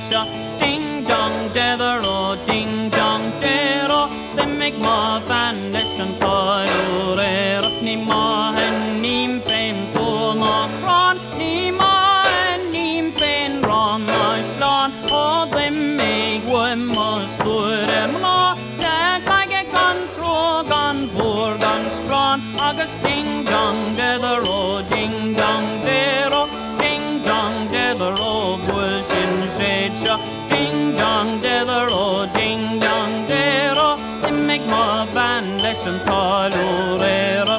sha. Ding dong dedero, ding dong dero. They make ma foundation toilure. Ni ma hen nim fame to ma kran. Ni ma hen nim fame ron ma slan. Oh, they make one ma store ma. Jack like a control gun, poor gun strong. August ding dong dedero, ding dong dero. Ding dong dedero, bush in shade sha. Ding dong dedero, ding dong dero. They make ma van lesson tolerera.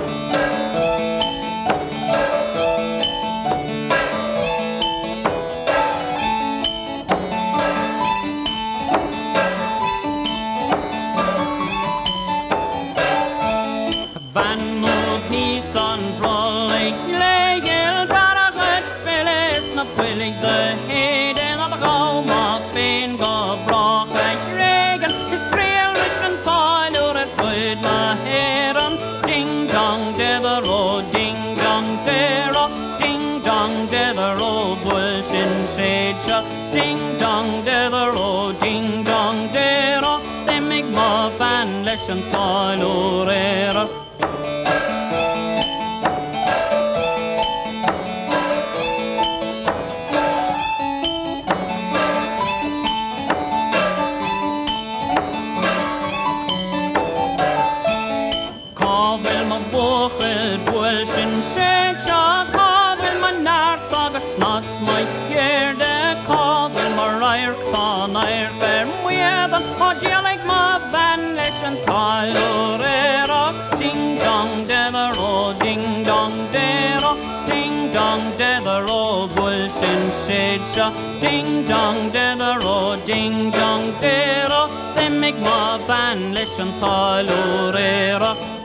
Van mot Nissan trolley legel bara rätt feles na pwelig de heden av gau ma fin go bra regen is trelischen toilur et bud ma heran ding dong dedero ding dong dero ding dong dedero bush in shade ding dong dedero ding dong dero they make ma fan lesson toilurera. Bochel bullshin shecha kavel man nart agus nas my year de kavel marair kanair ferm wedan like ma van lesson tolerera ding dong dedero ding dong dero ding dong dedero bullshin shecha ding dong dedero ding dong dero they make ma van lesson tolerera.